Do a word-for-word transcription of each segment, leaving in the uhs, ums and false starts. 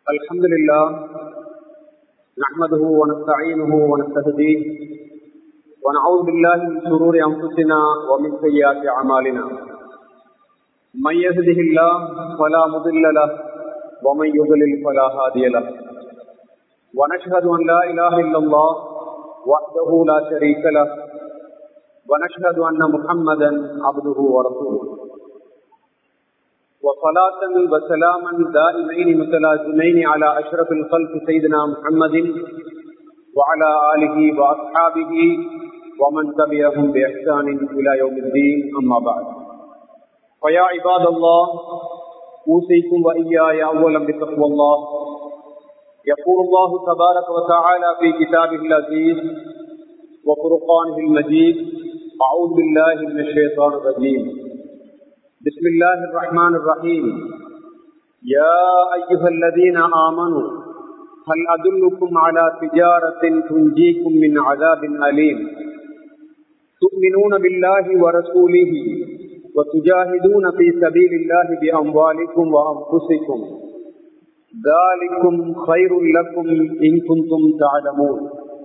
الحمد لله نحمده ونستعينه ونستهديه ونعوذ بالله من شرور أنفسنا ومن سيئات أعمالنا من يهده الله فلا مضل له ومن يضلل فلا هادي له ونشهد أن لا إله إلا الله وحده لا شريك له ونشهد أن محمدا عبده ورسوله وصلاة وسلاما دائمين متلازمين على أشرف الخلق سيدنا محمد وعلى آله وأصحابه ومن تبعهم بإحسان إلى يوم الدين أما بعد فيا عباد الله أوصيكم وإياي أولا بتقوى الله يقول الله تبارك وتعالى في كتابه العزيز وفرقانه المجيد أعوذ بالله من الشيطان الرجيم بسم الله الرحمن الرحيم يا أيها الذين آمنوا هل أدلكم على تجارة تنجيكم من عذاب أليم تؤمنون بالله ورسوله وتجاهدون في سبيل الله بأموالكم وأنفسكم ذلكم خير لكم إن كنتم تعلمون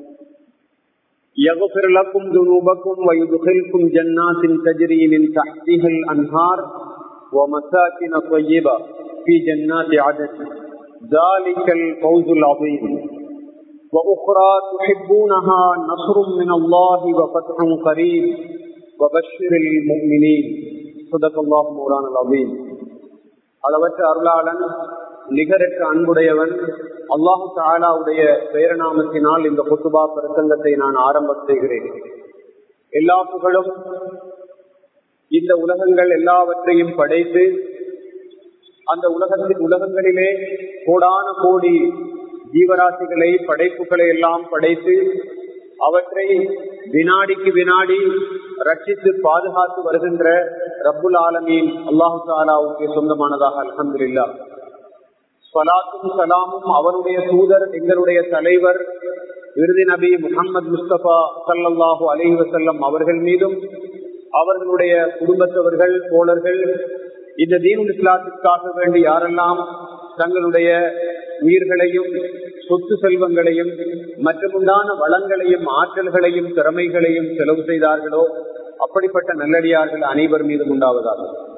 يغفر لكم ذنوبكم ويدخلكم جنات تجري من تحتها الأنهار ومساكن طيبة في جنات عدن ذلك الفوز العظيم وأخرى تحبونها نصر من الله وفتح قريب وبشر المؤمنين صدق الله مولانا العظيم. அளவற்ற அருளாளன் நிகரற்ற அன்புடையவன் அல்லாஹு தஆலாவுடைய பெயர்நாமத்தினால் இந்த குத்துபா பிரசங்கத்தை நான் ஆரம்பம் செய்கிறேன். எல்லா புகழும் இந்த உலகங்கள் எல்லாவற்றையும் படைத்து அந்த உலகத்தின் உலகங்களிலே கோடான கோடி ஜீவராசிகளை படைப்புகளை எல்லாம் படைத்து அவற்றை வினாடிக்கு வினாடி ரட்சித்து பாதுகாத்து வருகின்ற ரப்புல் ஆலமீன் அல்லாஹு தஆலாவுக்கு சொந்தமானதாக அல்ஹம்துலில்லாஹ். ஸலாத்தும் ஸலாமும் அவருடைய தூதர் எங்களுடைய தலைவர் இறுதி நபி முஹம்மது முஸ்தபா ஸல்லல்லாஹு அலைஹி வஸல்லம் அவர்கள் மீதும் அவர்களுடைய குடும்பத்தவர்கள் தோழர்கள் இந்த தீனுல் இஸ்லாத்திற்காக வேண்டி யாரெல்லாம் தங்களுடைய உயிர்களையும் சொத்து செல்வங்களையும் மற்றுமுண்டான வளங்களையும் ஆற்றல்களையும் திறமைகளையும் செலவு செய்தார்களோ அப்படிப்பட்ட நல்லடியார்கள் அனைவர் மீதும் உண்டாவதாக.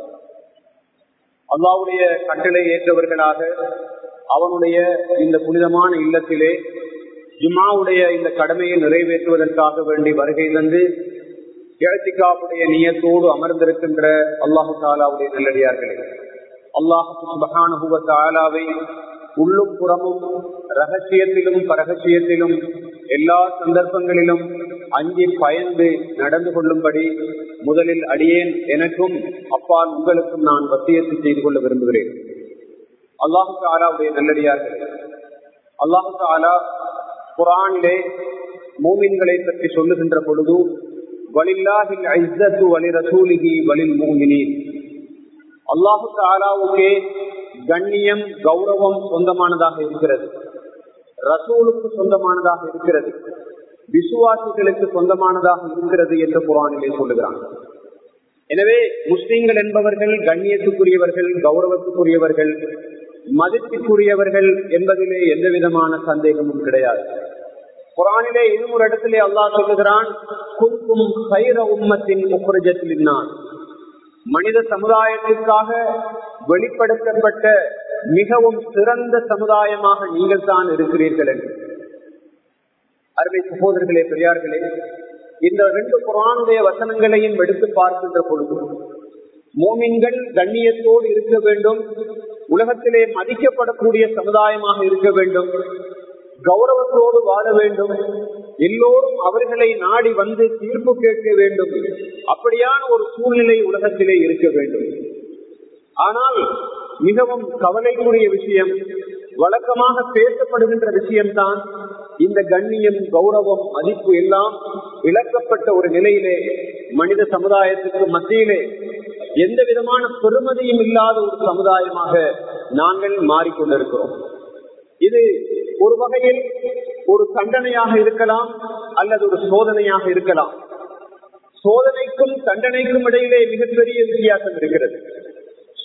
அல்லாஹ்வுடைய கட்டளை ஏற்றவர்களாக அவனுடைய இந்த புனிதமான இல்லத்திலே ஜும்ஆவுடைய இந்த கடமையை நிறைவேற்றுவதற்காக வேண்டி வருகை தந்து இஅ்திகாஃபுடைய நியத்தோடு அமர்ந்திருக்கின்ற அல்லாஹு தஆலாவுடைய நல்லடியார்களே, அல்லாஹ் சுப்ஹானஹு வ தஆலாவை உள்ளும் புறமும் ரகசியத்திலும் பரகசியத்திலும் எல்லா சந்தர்ப்பங்களிலும் அஞ்சி பயந்து நடந்து கொள்ளும்படி முதலில் அடியேன் எனக்கும் அப்பால் உங்களுக்கும் நான் வசியத்து செய்து கொள்ள விரும்புகிறேன். அல்லாஹு தஆலாவுடைய நல்லடியார்களே, அல்லாஹு தஆலா குர்ஆனிலே மூமின்களை பற்றி சொல்லுகின்ற பொழுது வலில்லாஹில் இஸ்ஸத்து வலிரசூலிஹி வலில் முஃமினீன், அல்லாஹு தஆலாவுக்கே கண்ணியம் கௌரவம் சொந்தமானதாக இருக்கிறது, ரசூலுக்கு சொந்தமானதாக இருக்கிறது, விசுவாசிகளுக்கு சொந்தமானதாக இருக்கிறது என்று குர்ஆனிலே சொல்லுகிறான். எனவே முஸ்லிம்கள் என்பவர்கள் கண்ணியத்துக்குரியவர்கள், கௌரவத்துக்குரியவர்கள், மதிப்புக்குரியவர்கள் என்பதிலே எந்த விதமான சந்தேகமும் கிடையாது. குர்ஆனிலே இன்னும் ஒரு இடத்திலே அல்லாஹ் சொல்லுகிறான், குன்தும் கைர உம்மத்தின் உக்ரிஜத் லின்னாஸ், மனித சமுதாயத்திற்காக வெளிப்படுத்தப்பட்ட மிகவும் சிறந்த சமுதாயமாக நீங்கள் தான் இருக்கிறீர்கள் என்று. அருமை சகோதரர்களே, பெரியார்களே, இந்த ரெண்டு குர்ஆனுடைய வசனங்களையும் எடுத்து பார்க்கின்ற பொழுது மோமின்கள் கண்ணியத்தோடு இருக்க வேண்டும், உலகத்திலே மதிக்கப்படக்கூடிய சமுதாயமாக இருக்க வேண்டும், கௌரவத்தோடு வாழ வேண்டும், எல்லோரும் அவர்களை நாடி வந்து தீர்ப்பு கேட்க வேண்டும், அப்படியான ஒரு சூழ்நிலை உலகத்திலே இருக்க வேண்டும். ஆனால் மிகவும் கவலைக்குரிய விஷயம், வழக்கமாக பேசப்படுகின்ற விஷயம்தான் இந்த கண்ணியம் கௌரவம் மதிப்பு எல்லாம் இழக்கப்பட்ட ஒரு நிலையிலே மனித சமுதாயத்துக்கு மத்தியிலே எந்த விதமான பெருமதியும் இல்லாத ஒரு சமுதாயமாக நாங்கள் மாறிக்கொண்டிருக்கிறோம். இது ஒரு வகையில் ஒரு தண்டனையாக இருக்கலாம் அல்லது ஒரு சோதனையாக இருக்கலாம். சோதனைக்கும் தண்டனைக்கும் இடையிலே மிகப்பெரிய வித்தியாசம் இருக்கிறது.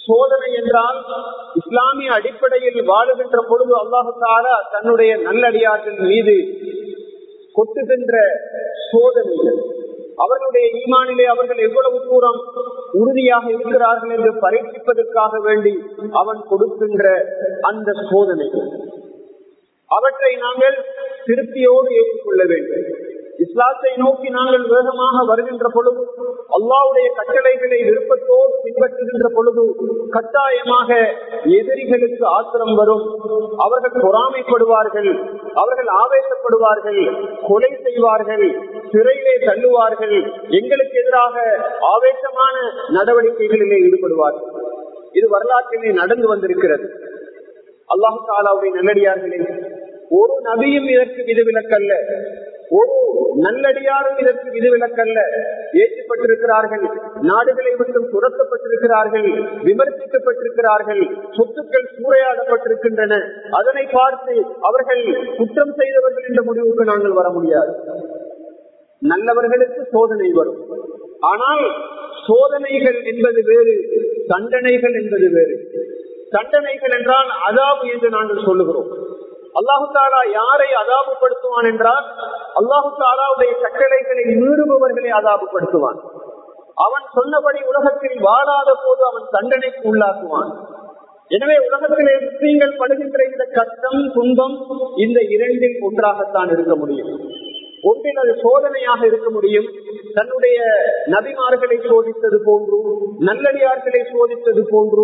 சோதனை என்றால் இஸ்லாமிய அடிப்படையில் வாழுகின்ற பொழுது அல்லாஹு தஆலா தன்னுடைய நல்லடியார்கள் மீது கொட்டுகின்ற சோதனைகள், அவர்களுடைய ஈமானிலே அவர்கள் எவ்வளவு தூரம் உறுதியாக இருக்கிறார்கள் என்று பரீட்சிப்பதற்காக வேண்டி அவன் கொடுக்கின்ற அந்த சோதனைகள், அவற்றை நாங்கள் திருப்தியோடு ஏற்றுக்கொள்ள வேண்டும். இஸ்லாத்தை நோக்கி நாங்கள் வேகமாக வருகின்ற பொழுது, அல்லாஹ்வுடைய கட்டளைகளை விருப்பத்தோடு பின்பற்றுகின்ற பொழுது கட்டாயமாக எதிரிகளுக்கு ஆத்திரம் வரும். அவர்கள் பொறாமைப்படுவார்கள், அவர்கள் ஆவேசப்படுவார்கள், கொலை செய்வார்கள், சிறையிலே தள்ளுவார்கள், எங்களுக்கு எதிராக ஆவேசமான நடவடிக்கைகளிலே ஈடுபடுவார்கள். இது வரலாற்றிலே நடந்து வந்திருக்கிறது. அல்லாஹ் தஆலாவுடைய நல்லடியார்களே, ஒரு நபியும் இதற்கு விதிவிலக்கல்ல, ஒரு நல்லடியாரும் இதற்கு விதிவிலக்கல்ல. ஏற்றப்பட்டிருக்கிறார்கள், நாடுகளை விட்டு துரத்தப்பட்டிருக்கிறார்கள், விமர்சிக்கப்பட்டிருக்கிறார்கள், சொத்துக்கள் சூறையாடப்பட்டிருக்கின்றன. அதனை பார்த்து அவர்கள் குற்றம் செய்தவர்கள் என்ற முடிவுக்கு நாங்கள் வர முடியாது. நல்லவர்களுக்கு சோதனை வரும். ஆனால் சோதனைகள் என்பது வேறு, தண்டனைகள் என்பது வேறு. தண்டனைகள் என்றால் அதாபு என்று நாங்கள் சொல்லுகிறோம். அல்லாஹு தஆலா யாரை அதாபுப்படுத்துவான் என்றால், அல்லாஹு தஆலாவுடைய கட்டளைகளை மீறுபவர்களை அதாபுப்படுத்துவான். அவன் சொன்னபடி உலகத்தில் வாழாத போது அவன் தண்டனைக்கு உள்ளாக்குவான். எனவே உலகத்திலே முஸ்லிம்கள் படுகின்ற இந்த கஷ்டம், துன்பம், இந்த இரண்டில் ஒன்றாகத்தான் இருக்க முடியும். ஒன்றில் அது சோதனையாக இருக்க முடியும். தன்னுடைய நபிமார்களை சோதித்தது போன்று, நல்லடியார்களை சோதித்தது போன்று,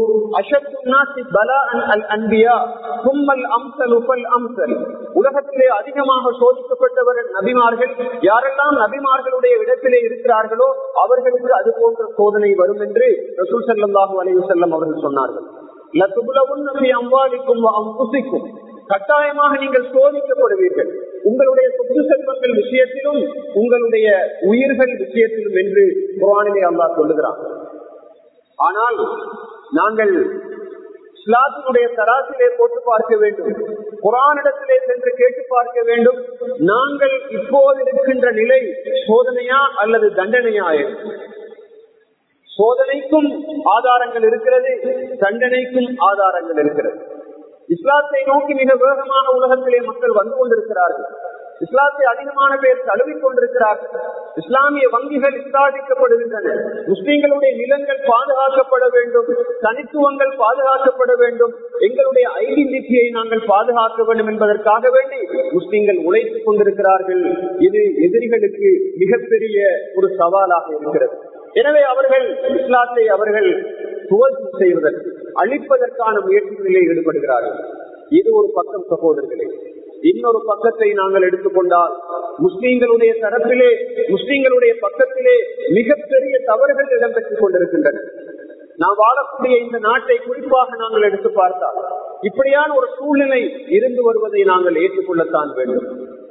உலகத்திலே அதிகமாக சோதிக்கப்பட்டவர்கள் நபிமார்கள். யாரெல்லாம் நபிமார்களுடைய இடத்திலே இருக்கிறார்களோ அவர்களுக்கு அது போன்ற சோதனை வரும் என்று ரசூல் ஸல்லல்லாஹு அலைஹி வஸல்லம் அவர்கள் சொன்னார்கள். லதுப்லவுன்ன ஃபீ அம்வாலிக்கும் வ அன்ஃபுஸிக்கும், கட்டாயமாக நீங்கள் சோதிக்கப்படுவீர்கள், உங்களுடைய சொத்து செல்வங்கள் விஷயத்திலும் உங்களுடைய உயிர்கள் விஷயத்திலும் என்று குர்ஆனிலே அல்லாஹ் சொல்லுகிறான். ஆனால் நாங்கள் இஸ்லாத்தினுடைய தராசிலே போட்டு பார்க்க வேண்டும், குர்ஆனிடத்திலே சென்று கேட்டு பார்க்க வேண்டும், நாங்கள் இப்போது இருக்கின்ற நிலை சோதனையா அல்லது தண்டனையா? சோதனைக்கும் ஆதாரங்கள் இருக்கிறது, தண்டனைக்கும் ஆதாரங்கள் இருக்கிறது. இஸ்லாத்தை நோக்கி மிக வேகமாக உலகத்திலே மக்கள் வந்து கொண்டிருக்கிறார்கள். இஸ்லாத்தை அதிகமான பேர் தழுவிக் கொண்டிருக்கிறார்கள். இஸ்லாமிய வங்கிகள் ஸ்தாபிக்கப்படுகின்றன. முஸ்லிம்களுடைய நிலங்கள் பாதுகாக்கப்பட வேண்டும், தனித்துவங்கள் பாதுகாக்கப்பட வேண்டும், எங்களுடைய ஐடென்டிட்டியை நாங்கள் பாதுகாக்க வேண்டும் என்பதற்காக வேண்டி முஸ்லிம்கள் உழைத்துக் கொண்டிருக்கிறார்கள். இது எதிரிகளுக்கு மிகப்பெரிய ஒரு சவாலாக இருக்கிறது. எனவே அவர்கள் இஸ்லாத்தை அவர்கள் துவம்சம் செய்வதற்கு, அழிப்பதற்கான முயற்சிகளிலே ஈடுபடுகிறார்கள். இது ஒரு பக்கம் சகோதரர்களே. இன்னொரு பக்கத்தை நாங்கள் எடுத்துக்கொண்டால், முஸ்லிம்களுடைய தரப்பிலே, முஸ்லிம்களுடைய பக்கத்திலே மிகப்பெரிய தவறுகள் இடம்பெற்றுக் கொண்டிருக்கின்றன. நாம் வாழக்கூடிய இந்த நாட்டை குறிப்பாக நாங்கள் எடுத்து பார்த்தால் இப்படியான ஒரு சூழ்நிலை இருந்து வருவதை நாங்கள் ஏற்றுக்கொள்ளத்தான் வேண்டும்.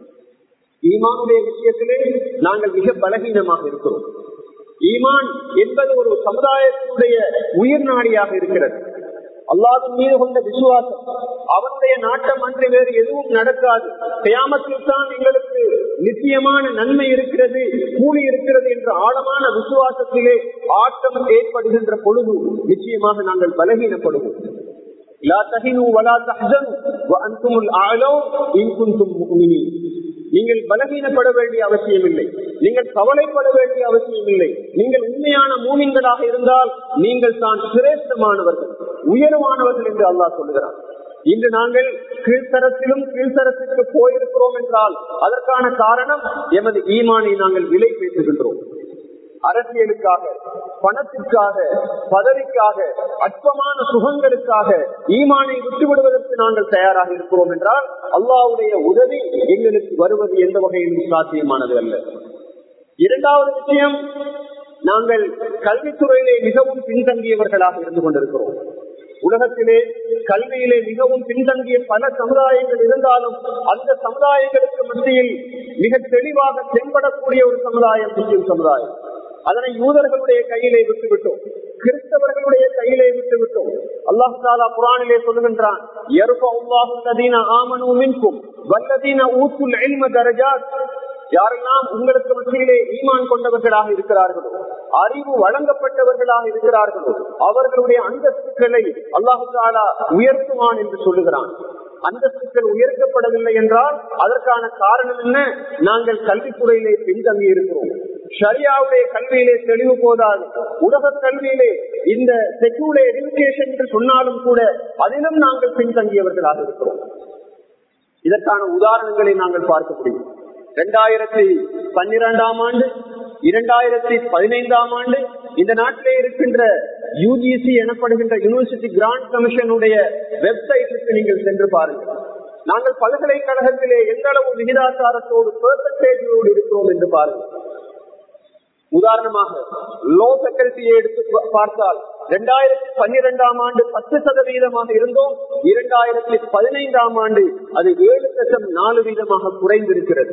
ஈமானுடைய விஷயத்திலே நாங்கள் மிக பலகீனமாக இருக்கிறோம். ஈமான் என்பது ஒரு சமுதாயத்தினுடைய உயிர் நாடியாக இருக்கிறது. அல்லாஹ்வின் மீது கொண்ட விசுவாசம், அவனுடைய நாட்டம் அன்று வேறு எதுவும் நடக்காது, கியாமத்தில் தான் எங்களுக்கு நிச்சயமான நன்மை இருக்கிறது, கூலி இருக்கிறது என்ற ஆழமான விசுவாசத்திலே ஆட்டம் ஏற்படுகின்ற பொழுது நிச்சயமாக நாங்கள் பலகீனப்படுவோம். லா தஹினு வலா தஹ்சனு வ அன்துமுல் அஅலௌ இன் குன்தும் முஃமினீன். நீங்கள் பலகீனப்பட வேண்டிய அவசியம் இல்லை, நீங்கள் கவலைப்பட வேண்டிய அவசியம் இல்லை. நீங்கள் உண்மையான மூமின்களாக இருந்தால் நீங்கள் தான் சிரேஷ்டமானவர்கள், உயர்வானவர்கள் என்று அல்லாஹ் சொல்லுகிறான். இன்று நாங்கள் கீழ்த்தரத்திலும் கீழ்த்தரத்திற்கு போயிருக்கிறோம் என்றால் அதற்கான காரணம் எமது ஈமானை நாங்கள் விலை பேசுகின்றோம். அரசியலுக்காக, பணத்திற்காக, பதவிக்காக, அற்பமான சுகங்களுக்காக ஈமானை விட்டுவிடுவதற்கு நாங்கள் தயாராக இருக்கிறோம் என்றால் அல்லாஹ்வுடைய உதவி எங்களுக்கு வருவது எந்த வகையிலும் சாத்தியமானது அல்ல. இரண்டாவது விஷயம், நாங்கள் கல்வித்துறையிலே மிகவும் பின்தங்கியவர்களாக இருந்து கொண்டிருக்கிறோம். உலகத்திலே கல்வியிலே மிகவும் பின்தங்கிய பல சமுதாயங்கள் இருந்தாலும் அந்த சமுதாயங்களுக்கு மத்தியில் மிக தெளிவாக தென்படக்கூடிய ஒரு சமுதாயம் முஸ்லிம் சமுதாயம். அதனை யூதர்களுடைய கையிலே விட்டுவிட்டோம், கிறிஸ்தவர்களுடைய கையிலே விட்டுவிட்டோம். அல்லாஹ் தஆலா குர்ஆனிலே சொல்லுகின்றான், யர்ஃபஉல்லாஹு அல்லதீன ஆமனூ மின்கும் வல்லதீன ஊத்துல் இல்ம தரஜாத். யாரெல்லாம் உங்களுக்கு மத்தியிலே ஈமான் கொண்டவர்களாக இருக்கிறார்களோ, அறிவு வழங்கப்பட்டவர்களாக இருக்கிறார்களோ, அவர்களுடைய அந்தஸ்துக்களை அல்லாஹு தஆலா உயர்த்துவான் என்று சொல்லுகிறான். அந்தஸ்துக்கள் உயர்த்தப்படவில்லை என்றால் அதற்கான காரணம் என்ன? நாங்கள் கல்வித்துறையிலே பின்தங்கி இருக்கிறோம். ஷரியாவுடைய கல்வியிலே தெளிவு போதாது. உலக கல்வியிலே இந்த செக்யூலர் எஜுகேஷன் என்று சொன்னாலும் கூட அதிலும் நாங்கள் பின்தங்கியவர்களாக இருக்கிறோம். இதற்கான உதாரணங்களை நாங்கள் பார்க்க முடியும். இரண்டாயிரத்தி பன்னிரெண்டாம் ஆண்டு, இரண்டாயிரத்தி பதினைந்தாம் ஆண்டு இந்த நாட்டிலே இருக்கின்ற யூஜிசி எனப்படுகின்ற யூனிவர்சிட்டி கிராண்ட் கமிஷனுடைய வெப்சைட்டுக்கு நீங்கள் சென்று பாருங்கள். நாங்கள் பல்கலைக்கழகத்திலே எந்த அளவு விகிதாச்சாரத்தோடு பெர்சன்டேஜோடு இருக்கிறோம் என்று பாருங்கள். உதாரணமாக லோ ஃபேக்கல்டியை எடுத்து பார்த்தால் இரண்டாயிரத்தி பன்னிரெண்டாம் ஆண்டு பத்து சதவீதமாக இருந்தோம். இரண்டாயிரத்தி பதினைந்தாம் ஆண்டு அது ஏழு லட்சம் நாலு வீதமாக குறைந்திருக்கிறது.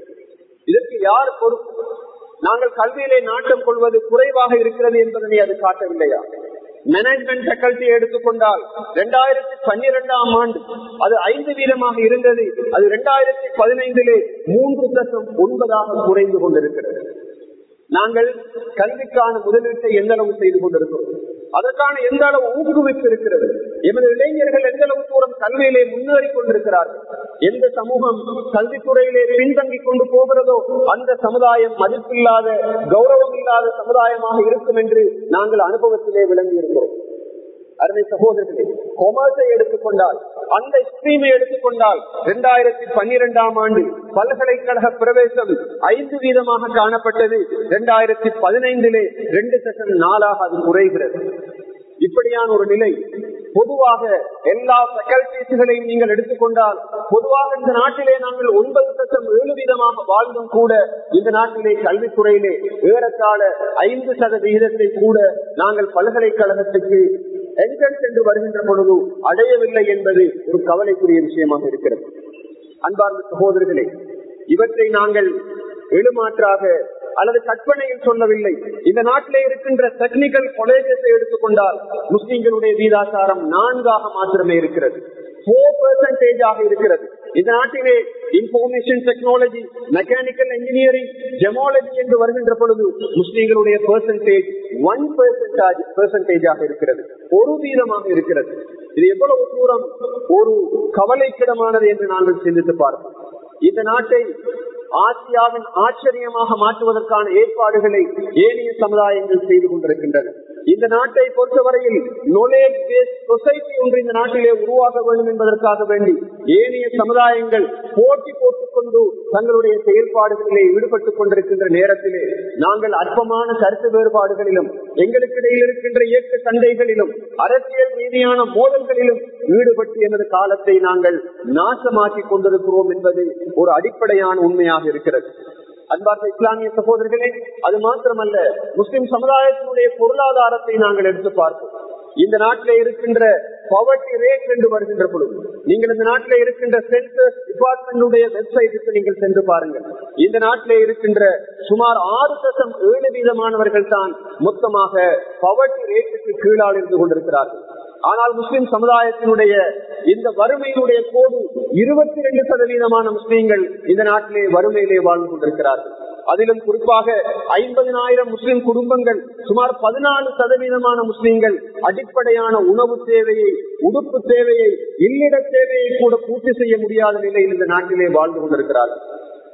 இதற்கு யார் பொறுப்பு? நாங்கள் கல்வியிலே நாட்டம் கொள்வது குறைவாக இருக்கிறது என்பதனை அது காட்டவில்லையா? மேனேஜ்மெண்ட் ஃபேக்கல்டியை எடுத்துக்கொண்டால் இரண்டாயிரத்தி பன்னிரெண்டாம் ஆண்டு அது ஐந்து வீதமாக இருந்தது. அது இரண்டாயிரத்தி பதினைந்திலே மூன்று லட்சம் ஒன்பதாக குறைந்து கொண்டிருக்கிறது. நாங்கள் கல்விக்கான முதலீட்டை எந்த அளவு செய்து கொண்டிருக்கிறோம்? அதற்கான எந்த அளவு ஊக்குவிப்பு இருக்கிறது? எமது இளைஞர்கள் எந்த அளவு தூரம் கல்வியிலே முன்னேறி கொண்டிருக்கிறார்கள்? எந்த சமூகம் கல்வித்துறையிலே பின்தங்கிக் கொண்டு போகிறதோ அந்த சமுதாயம் மதிப்பில்லாத, கௌரவம் இல்லாத சமுதாயமாக இருக்கும் என்று நாங்கள் அனுபவத்திலே விளங்கி இருக்கிறோம். அருமை சகோதரர்களே, கொமர்ஸை எடுத்துக்கொண்டால், அந்த ஸ்ட்ரீமை எடுத்துக்கொண்டால் இரண்டாயிரத்தி பன்னிரெண்டாம் ஆண்டு பல்கலைக்கழக பிரவேசம் ஐந்து வீதமாக காணப்பட்டது. இரண்டாயிரத்தி பதினைந்திலே ரெண்டு சட்டம் நாளாக அது குறைகிறது. இப்படியான ஒரு நிலை பொதுவாக எல்லா ஃபேக்கல்டிஸ்களையும் நீங்கள் எடுத்துக்கொண்டால், பொதுவாக இந்த நாட்டிலே நாங்கள் ஒன்பது சட்டம் ஏழு வீதமாக வாழ்ந்தும் கூட இந்த நாட்டிலே கல்வித்துறையிலே ஏறத்தாழ ஐந்து சதவீதத்தை கூட நாங்கள் பல்கலைக்கழகத்துக்கு என்ட்ரன்ஸ் என்று வருகின்ற பொழுது அடையவில்லை என்பது ஒரு கவலைக்குரிய விஷயமாக இருக்கிறது. அன்பார்ந்த சகோதரர்களே, இவற்றை நாங்கள் எழுமாற்றாக அல்லது கற்பனையில் சொல்லவில்லை. இந்த நாட்டிலே இருக்கின்ற டெக்னிக்கல் காலேஜஸை எடுத்துக்கொண்டால் முஸ்லிம்களுடைய வீதாச்சாரம் நான்காக மாத்திரமே இருக்கிறது. போர் பெர்சன்டேஜ் ஆக இருக்கிறது. இந்த நாட்டிலே information technology, mechanical engineering, gemology என்று வருகின்ற பொழுது முஸ்லிம்களுடைய பெர்சன்டேஜ் ஒன் பெர்சன்டேஜ் பெர்சன்டேஜாக இருக்கிறது, ஒரு வீதமாக இருக்கிறது. இது எவ்வளவு தூரம் ஒரு கவலைக்கிடமானது என்று நாங்கள் சிந்தித்து பார்ப்போம். இந்த நாட்டை ஆசியாவின் ஆச்சரியமாக மாற்றுவதற்கான ஏற்பாடுகளை ஏனைய சமுதாயங்கள் செய்து கொண்டிருக்கின்றன. இந்த நாட்டை பொறுத்தவரையில் knowledge based சொசைட்டி ஒன்று இந்த நாட்டிலே உருவாக வேண்டும் என்பதற்காக வேண்டி ஏனைய சமுதாயங்கள் போட்டி போட்டுக் கொண்டு தங்களுடைய செயல்பாடுகளிலே ஈடுபட்டுக் கொண்டிருக்கின்ற நேரத்திலே நாங்கள் அற்பமான கருத்து வேறுபாடுகளிலும், எங்களுக்கு இடையில் இருக்கின்ற இயக்க சண்டைகளிலும், அரசியல் ரீதியான மோதல்களிலும் ஈடுபட்டு எனது காலத்தை நாங்கள் நாசமாக்கி கொண்டிருக்கிறோம் என்பது ஒரு அடிப்படையான உண்மையாக இருக்கிறது. அன்பார்ந்த இஸ்லாமிய சகோதரர்களே, அது மாத்திரமல்ல, முஸ்லிம் சமுதாயத்தினுடைய பொருளாதாரத்தை நாங்கள் எடுத்து பார்ப்போம். இந்த நாட்டிலே இருக்கின்ற பாவர்ட்டி ரேட் என்று வருகின்ற பொழுது நீங்கள் இந்த நாட்டிலே இருக்கின்ற சென்சஸ் டிபார்ட்மெண்ட் வெப்சைட்டுக்கு நீங்கள் சென்று பாருங்கள். இந்த நாட்டிலே இருக்கின்ற சுமார் ஆறு தசம் ஏழு வீதமானவர்கள் தான் மொத்தமாக பாவர்ட்டி ரேட்டுக்கு கீழால் இருந்து கொண்டிருக்கிறார்கள். ஆனால் முஸ்லிம் சமுதாயத்தினுடைய இந்த வறுமையினுடைய கோடு இருபத்தி ரெண்டு சதவீதமான முஸ்லீம்கள் இந்த நாட்டிலே வறுமையிலே வாழ்ந்து கொண்டிருக்கிறார்கள். அதிலும் குறிப்பாக ஐம்பதினாயிரம் முஸ்லிம் குடும்பங்கள், சுமார் பதினாலு சதவீதமான முஸ்லீம்கள் அடிப்படையான உணவு தேவையை, உடுப்பு தேவையை, இல்லிட தேவையை கூட பூர்த்தி செய்ய முடியாத நிலையில் இந்த நாட்டிலே வாழ்ந்து கொண்டிருக்கிறார்கள்.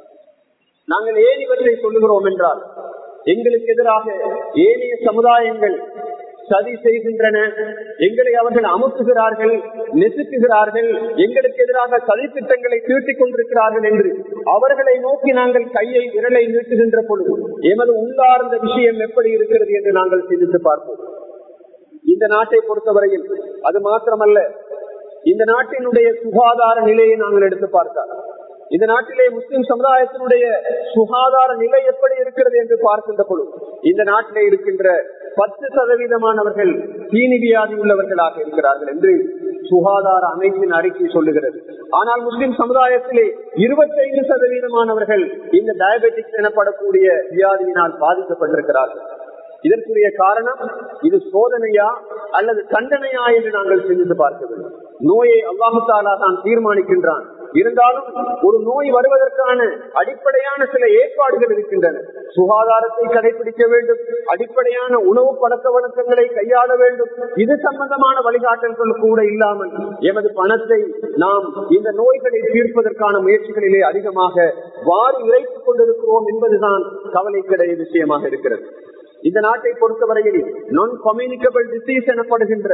நாங்கள் ஏன் இவற்றை சொல்லுகிறோம் என்றால், எங்களுக்கு எதிராக ஏனைய சமுதாயங்கள் சதி செய்கின்றன, எங்களை அவர்கள் அமுக்குகிறார்கள், நெசுக்குகிறார்கள், எங்களுக்கு எதிராக சதி திட்டங்களை தீட்டிக் கொண்டிருக்கிறார்கள் என்று அவர்களை நோக்கி நாங்கள் கையை விரலை நீட்டுகின்ற பொழுது எமது உள்ளார்ந்த விஷயம் எப்படி இருக்கிறது என்று நாங்கள் சிந்தித்து பார்ப்போம். இந்த நாட்டை பொறுத்தவரையில் அது மாத்திரமல்ல, இந்த நாட்டினுடைய சுகாதார நிலையை நாங்கள் எடுத்து பார்த்தால், இந்த நாட்டிலே முஸ்லிம் சமுதாயத்தினுடைய சுகாதார நிலை எப்படி இருக்கிறது என்று பார்க்கின்ற பொழுது இந்த நாட்டிலே இருக்கின்ற பத்து சதவீதமானவர்கள் தீனி வியாதி உள்ளவர்களாக இருக்கிறார்கள் என்று சுகாதார அமைப்பின் அறிக்கை சொல்லுகிறது. ஆனால் முஸ்லிம் சமுதாயத்திலே இருபத்தி ஐந்து சதவீதமானவர்கள் இந்த டயபெட்டிக்ஸ் எனப்படக்கூடிய வியாதியினால் பாதிக்கப்பட்டிருக்கிறார்கள். இதற்குரிய காரணம் இது சோதனையா அல்லது தண்டனையா என்று நாங்கள் சிந்தித்து பார்க்க வேண்டும். நோயை அல்லாஹு தஆலா தான் தீர்மானிக்கின்றான். இருந்தாலும் ஒரு நோய் வருவதற்கான அடிப்படையான சில ஏற்பாடுகள் இருக்கின்றன. சுகாதாரத்தை கடைபிடிக்க வேண்டும், அடிப்படையான உணவு பழக்க வழக்கங்களை கையாள வேண்டும். இது சம்பந்தமான வழிகாட்டல்கள் கூட இல்லாமல் எமது பணத்தை நாம் இந்த நோய்களை தீர்ப்பதற்கான முயற்சிகளிலே அதிகமாக வாரி இறைத்துக் கொண்டிருக்கிறோம் என்பதுதான் கவலைக்கிடைய விஷயமாக இருக்கிறது. இந்த நாட்டை பொறுத்தவரையில் நான் கம்யூனிகபிள் டிசீஸ் எனப்படுகின்ற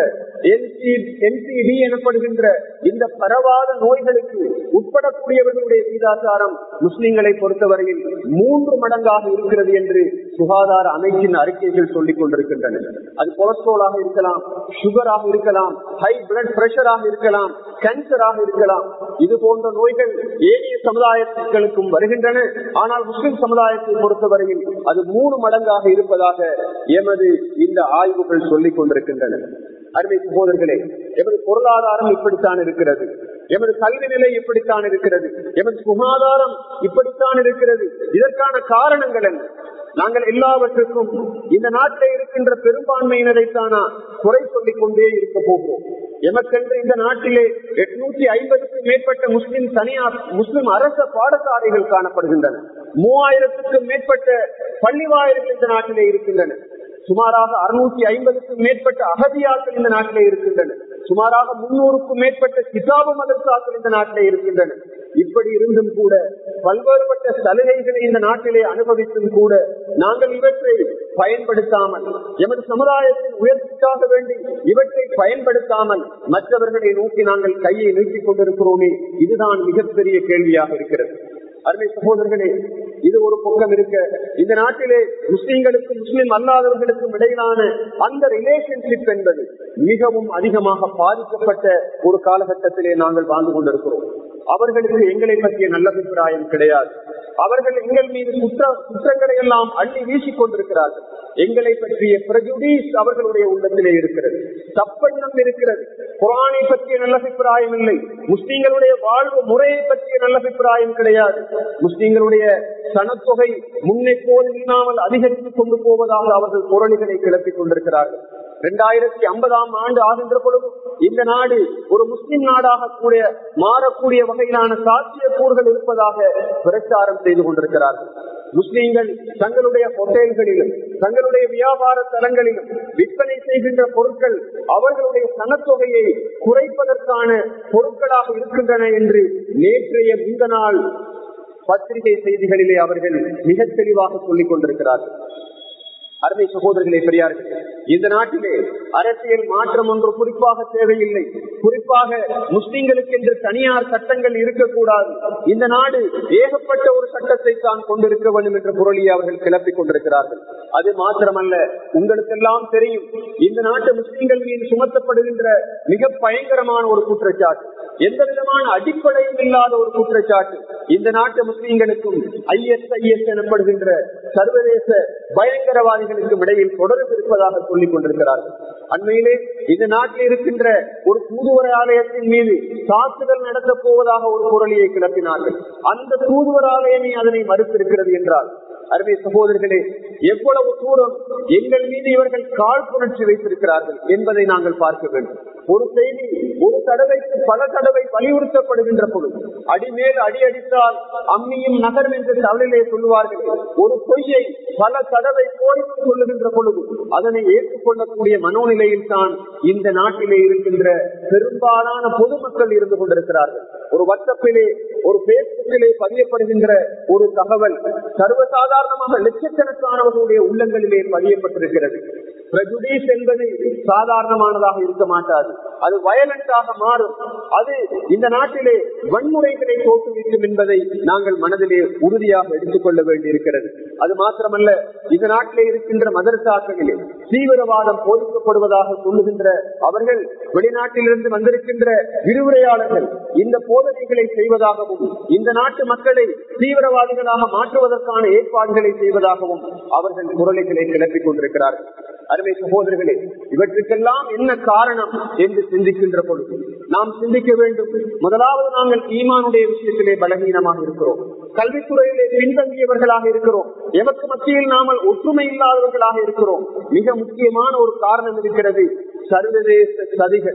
என்சிடி எனப்படுகின்ற இந்த பரவாத நோய்களுக்கு உட்படக்கூடியவர்களுடைய விகிதாச்சாரம் முஸ்லிம்களை பொறுத்தவரையில் மூன்று மடங்காக இருக்கிறது என்று சுகாதார அமைச்சின் அறிக்கைகள் சொல்லிக் கொண்டிருக்கின்றன. அது கொலஸ்ட்ராலாக இருக்கலாம், சுகராக இருக்கலாம், ஹை பிளட் பிரஷராக இருக்கலாம், கேன்சராக இருக்கலாம். இது போன்ற நோய்கள் ஏனைய சமுதாயங்களுக்கும் வருகின்றன. ஆனால் முஸ்லிம் சமுதாயத்தை பொறுத்தவரையில் அது மூணு மடங்காக இருப்பதாக எமது இந்த ஆய்வுகள் சொல்லிக் கொண்டிருக்கின்றன. அருமை சகோதரர்களே, எமது பொருளாதாரம் இப்படித்தான் இருக்கிறது, எமது கல்வி நிலை இப்படித்தான் இருக்கிறது, எமது சுகாதாரம் இப்படித்தான் இருக்கிறது. இதற்கான காரணங்கள் என்ன? நாங்கள் எல்லாவற்றுக்கும் இந்த நாட்டில் இருக்கின்ற பெரும்பான்மையினரைத்தானா குறை சொல்லிக் கொண்டே இருக்க போகிறோம். எமக்கென்று இந்த நாட்டிலே எட்நூத்தி ஐம்பதுக்கும் மேற்பட்ட முஸ்லிம் தனியார் முஸ்லிம் அரச பாடசாலைகள் காணப்படுகின்றன. மூவாயிரத்துக்கும் மேற்பட்ட பள்ளி வாயில்கள் இந்த நாட்டிலே இருக்கின்றன. சுமாராக அறுநூத்தி ஐம்பதுக்கும் மேற்பட்ட அகதியாக்கள் இந்த நாட்டிலே இருக்கின்றன. சுமாராக முன்னூறுக்கும் மேற்பட்ட கிதாபு மதரசாக்கள் இந்த நாட்டிலே இருக்கின்றன. இப்படி இருந்தும் கூட பல்வேறுபட்ட சலுகைகளை இந்த நாட்டிலே அனுபவித்தும் கூட நாங்கள் இவற்றை பயன்படுத்தாமல், எமது சமுதாயத்தின் உயர்ச்சிக்காக வேண்டி இவற்றை பயன்படுத்தாமல் மற்றவர்களை நோக்கி நாங்கள் கையை நீட்டிக் கொண்டிருக்கிறோமே, இதுதான் மிகப்பெரிய கேள்வியாக இருக்கிறது. அருமை சகோதரர்களே, இது ஒரு பக்கம் இருக்க, இந்த நாட்டிலே முஸ்லிம்களுக்கும் முஸ்லிம் அல்லாதவர்களுக்கும் இடையிலான அந்த ரிலேஷன்ஷிப் என்பது மிகவும் அதிகமாக பாதிக்கப்பட்ட ஒரு காலகட்டத்திலே நாங்கள் வாழ்ந்து கொண்டிருக்கிறோம். அவர்களுக்கு எங்களை பற்றிய நல்ல அபிப்பிராயம் கிடையாது. அவர்கள் எங்கள் மீது குற்ற குற்றங்களை எல்லாம் அள்ளி வீசிக் கொண்டிருக்கிறார்கள். எங்களை பற்றிய பிரஜுடீஸ் அவர்களுடைய உள்ளத்திலே இருக்கிறது, தப்பெண்ணம் இருக்கிறது. குர்ஆனை பற்றிய நல்ல அபிப்பிராயம் இல்லை, முஸ்லிம்களுடைய வாழ்வு முறையை பற்றிய நல்ல அபிப்பிராயம் கிடையாது. முஸ்லிம்களுடைய சனத்தொகை முன்னெப்போது இல்லாமல் அதிகரித்துக் கொண்டு போவதாக அவர்கள் குரல்களை கிளப்பிக் கொண்டிருக்கிறார்கள். இரண்டாயிரத்தி ஐம்பதாம் ஆண்டு ஆகின்ற பொழுது இந்த நாடு ஒரு முஸ்லிம் நாடாக கூட மாறக்கூடிய வகையிலான சாத்தியக்கூறுகள் இருப்பதாக பிரச்சாரம் செய்து கொண்டிருக்கிறார்கள். முஸ்லிம்கள் தங்களுடைய ஹோட்டல்களிலும் தங்களுடைய வியாபார தலங்களிலும் விற்பனை செய்கின்ற பொருட்கள் அவர்களுடைய சனத்தொகையை குறைப்பதற்கான பொருட்களாக இருக்கின்றன என்று நேற்றைய இந்த நாள் பத்திரிகை செய்திகளிலே அவர்கள் மிக தெளிவாக சொல்லிக் கொண்டிருக்கிறார்கள். அருமை சகோதரர்களே, பெரியார்கள், இந்த நாட்டிலே அரசியல் மாற்றம் ஒன்று குறிப்பாக தேவையில்லை. குறிப்பாக முஸ்லிம்களுக்கு என்று தனியார் சட்டங்கள் இருக்கக்கூடாது. இந்த நாடு ஏகப்பட்ட ஒரு சட்டத்தை தான் கொண்டிருக்க வேண்டும் என்ற பொருளியை அவர்கள் கிளப்பிக் கொண்டிருக்கிறார்கள். அது மாத்திரமல்ல, உங்களுக்கெல்லாம் தெரியும், இந்த நாட்டு முஸ்லிம்கள் மீது சுமத்தப்படுகின்ற மிக பயங்கரமான ஒரு குற்றச்சாட்டு, எந்த விதமான அடிப்படையும் இல்லாத ஒரு குற்றச்சாட்டு, இந்த நாட்டு முஸ்லிம்களுக்கும் ஐஎஸ்ஐஎஸ் எனப்படுகின்ற சர்வதேச பயங்கரவாதிகளுக்கும் இடையில் தொடர்பு இருப்பதாக சொல்லிக் கொண்டிருக்கிறார்கள். அண்மையிலே இந்த நாட்டில் இருக்கின்ற ஒரு தூதுவர ஆலயத்தின் மீது தாக்குதல் நடத்தப் போவதாக ஒரு குரலியை கிளப்பினார்கள். அந்த தூதுவர ஆலயமே அதனை மறுத்திருக்கிறது என்றால், அருமை சகோதரர்களே, எவ்வளவு தூரம் எங்கள் மீது இவர்கள் கால் புணர்ச்சி வைத்திருக்கிறார்கள் என்பதை நாங்கள் பார்க்க வேண்டும். ஒரு செய்தி ஒரு தடவைக்கு பல தடவை வலியுறுத்தப்படுகின்ற பொழுது, அடிமேல் அடி அடித்தால் அம்மியும் நகரும் என்று தமிழிலே சொல்லுவார்கள். ஒரு பொய்யை பல தடவை கோரிக்கை சொல்லுகின்ற பொழுது அதனை ஏற்றுக்கொள்ளக்கூடிய மனோநிலையில் தான் இந்த நாட்டிலே இருக்கின்ற பெரும்பாலான பொதுமக்கள் இருந்து கொண்டிருக்கிறார்கள். ஒரு வாட்ஸ்அப்பிலே ஒரு பேஸ்புக்கிலே பதியப்படுகின்ற ஒரு தகவல் சர்வசாதாரணமாக லட்சக்கணக்கானவர்களுடைய உள்ளங்களிலே பதியப்பட்டிருக்கிறது. பிரஜுடீஸ் என்பது சாதாரணமானதாக இருக்க மாட்டாது, அது வயலண்டாக மாறும். அது இந்த நாட்டிலே வன்முறைகளை தோற்றுவிக்கும் என்பதை நாங்கள் மனதிலே உறுதியாக எடுத்துக் கொள்ள வேண்டியிருக்கிறது. அது மாத்திரமல்ல, இந்த நாட்டிலே இருக்கின்ற மதரசாக்களிலே தீவிரவாதம் போதிக்கப்படுவதாக சொல்லுகின்ற அவர்கள் வெளிநாட்டிலிருந்து வந்திருக்கின்ற விரிவுரையாளர்கள் இந்த போதனைகளை செய்வதாகவும் இந்த நாட்டு மக்களை தீவிரவாதிகளாக மாற்றுவதற்கான ஏற்பாடுகளை செய்வதாகவும் அவர்கள் குரலைகளை கிளப்பிக் கொண்டிருக்கிறார்கள். அருமை சகோதரர்களே, இவற்றுக்கெல்லாம் என்ன காரணம் என்று சிந்திக்கின்ற பொழுது நாம் சிந்திக்க வேண்டும். முதலாவது, நாங்கள் ஈமானுடைய விஷயத்திலே பலகீனமாக இருக்கிறோம், கல்வித்துறையிலே பின்தங்கியவர்களாக இருக்கிறோம், எமக்கு மத்தியில் நாமல் ஒற்றுமை இல்லாதவர்களாக இருக்கிறோம். மிக முக்கியமான ஒரு காரணம் இருக்கிறது, சர்வதேச சதிகள்.